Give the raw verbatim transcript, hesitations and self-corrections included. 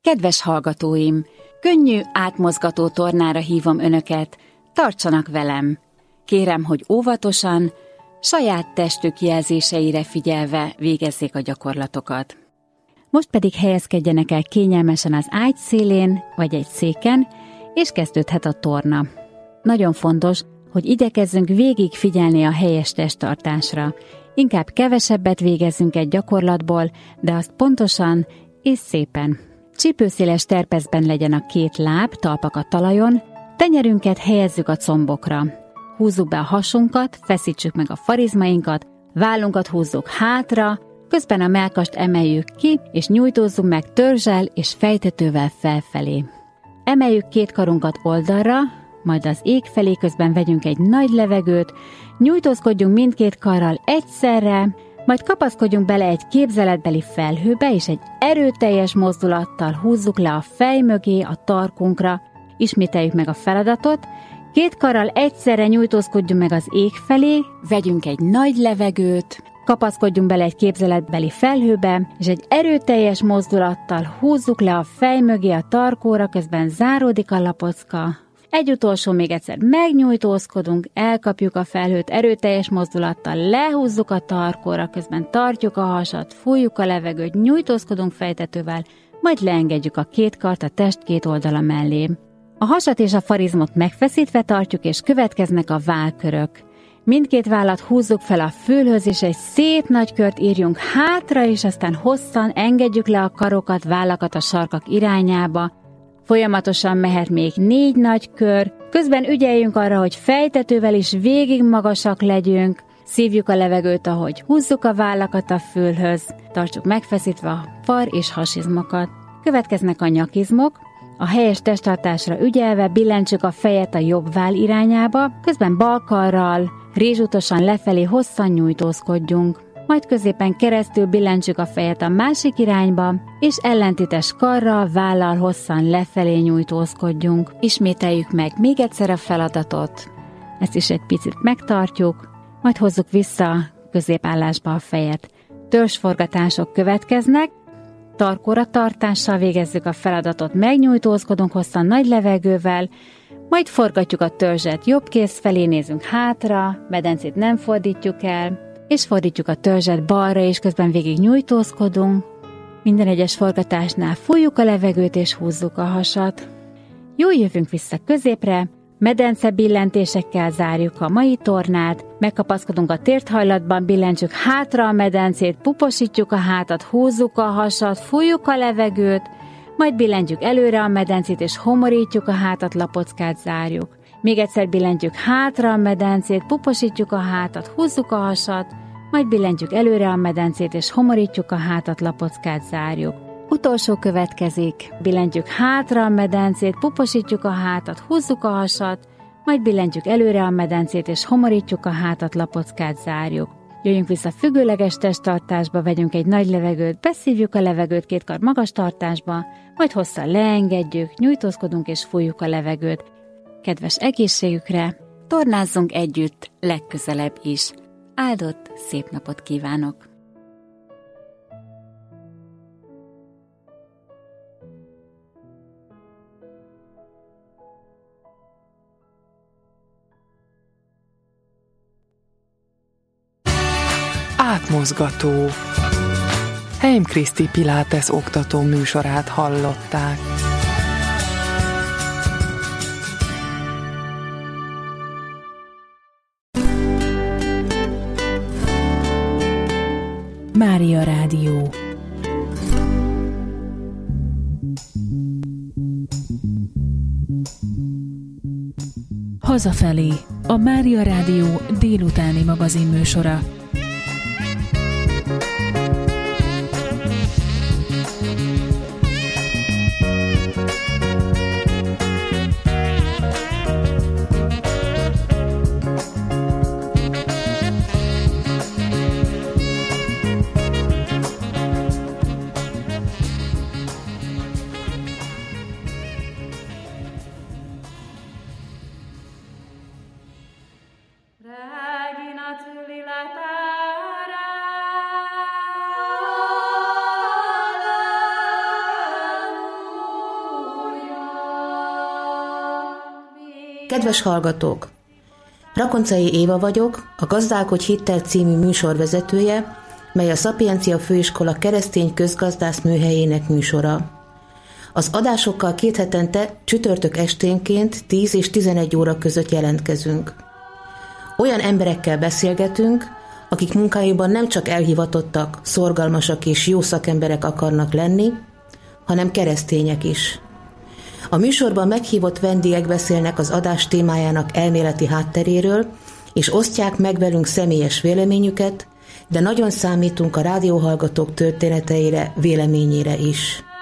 Kedves hallgatóim, könnyű, átmozgató tornára hívom önöket, tartsanak velem. Kérem, hogy óvatosan, saját testük jelzéseire figyelve végezzék a gyakorlatokat. Most pedig helyezkedjenek el kényelmesen az ágy szélén, vagy egy széken, és kezdődhet a torna. Nagyon fontos, hogy igyekezzünk végig figyelni a helyes testtartásra. Inkább kevesebbet végezzünk egy gyakorlatból, de azt pontosan és szépen. Csípőszéles terpeszben legyen a két láb, talpak a talajon, tenyerünket helyezzük a combokra. Húzzuk be a hasunkat, feszítsük meg a farizmainkat, vállunkat húzzuk hátra, közben a mellkast emeljük ki, és nyújtózzunk meg törzsel és fejtetővel felfelé. Emeljük két karunkat oldalra, majd az ég felé, közben vegyünk egy nagy levegőt, nyújtózkodjunk mindkét karral egyszerre, majd kapaszkodjunk bele egy képzeletbeli felhőbe, és egy erőteljes mozdulattal húzzuk le a fej mögé, a tarkunkra. Ismételjük meg a feladatot, két karral egyszerre nyújtózkodjunk meg az ég felé, vegyünk egy nagy levegőt, kapaszkodjunk bele egy képzeletbeli felhőbe, és egy erőteljes mozdulattal húzzuk le a fej mögé, a tarkóra, közben záródik a lapocka. Egy utolsó, még egyszer megnyújtózkodunk, elkapjuk a felhőt erőteljes mozdulattal, lehúzzuk a tarkóra, közben tartjuk a hasat, fújjuk a levegőt, nyújtózkodunk fejtetővel, majd leengedjük a két kart a test két oldala mellé. A hasat és a farizmot megfeszítve tartjuk, és következnek a vállkörök. Mindkét vállat húzzuk fel a fülhöz, és egy szép nagy kört írjunk hátra, és aztán hosszan engedjük le a karokat, vállakat a sarkak irányába. Folyamatosan mehet még négy nagy kör, közben ügyeljünk arra, hogy fejtetővel is végig magasak legyünk, szívjuk a levegőt, ahogy húzzuk a vállakat a fülhöz, tartsuk megfeszítve a far és hasizmokat. Következnek a nyakizmok, a helyes testtartásra ügyelve billentsük a fejet a jobb váll irányába, közben bal karral, rézsútosan lefelé hosszan nyújtózkodjunk. Majd középen keresztül billentsük a fejet a másik irányba, és ellentétes karral, vállal hosszan lefelé nyújtózkodjunk. Ismételjük meg még egyszer a feladatot, ezt is egy picit megtartjuk, majd hozzuk vissza középállásba a fejet. Törzsforgatások következnek, tarkóra tartással végezzük a feladatot, megnyújtózkodunk hosszan nagy levegővel, majd forgatjuk a törzset jobb kéz felé, nézünk hátra, medencét nem fordítjuk el, és fordítjuk a törzset balra, és közben végig nyújtózkodunk. Minden egyes forgatásnál fújjuk a levegőt, és húzzuk a hasat. Jól jövünk vissza középre, medence billentésekkel zárjuk a mai tornát, megkapaszkodunk a térthajlatban, billentsük hátra a medencét, puposítjuk a hátat, húzzuk a hasat, fújjuk a levegőt, majd billentjük előre a medencét, és homorítjuk a hátat, lapockát zárjuk. Még egyszer billentjük hátra a medencét, puposítjuk a hátat, húzzuk a hasat, majd billentjük előre a medencét, és homorítjuk a hátat, lapockát zárjuk. Utolsó következik, billentjük hátra a medencét, puposítjuk a hátat, húzzuk a hasat, majd billentjük előre a medencét, és homorítjuk a hátat, lapockát zárjuk. Jöjjünk vissza függőleges testtartásba, vegyünk egy nagy levegőt, beszívjuk a levegőt két kar magas tartásba, majd hosszan leengedjük, nyújtózkodunk és fújjuk a levegőt. Kedves egészségükre, tornázzunk együtt legközelebb is. Áldott szép napot kívánok! Átmozgató. Heim Kriszti Pilates oktató műsorát hallották. Mária Rádió. Hazafelé, a Mária Rádió délutáni magazinműsora. Regina Tulilata Kedves hallgatók! Rakoncai Éva vagyok, a Gazdálkodj hittel című műsorvezetője, mely a Szapiencia Főiskola keresztény közgazdász műhelyének műsora. Az adásokkal két hetente csütörtök esténként tíz és tizenegy óra között jelentkezünk. Olyan emberekkel beszélgetünk, akik munkájukban nem csak elhivatottak, szorgalmasak és jó szakemberek akarnak lenni, hanem keresztények is. A műsorban meghívott vendégek beszélnek az adás témájának elméleti hátteréről, és osztják meg velünk személyes véleményüket, de nagyon számítunk a rádióhallgatók történeteire, véleményére is.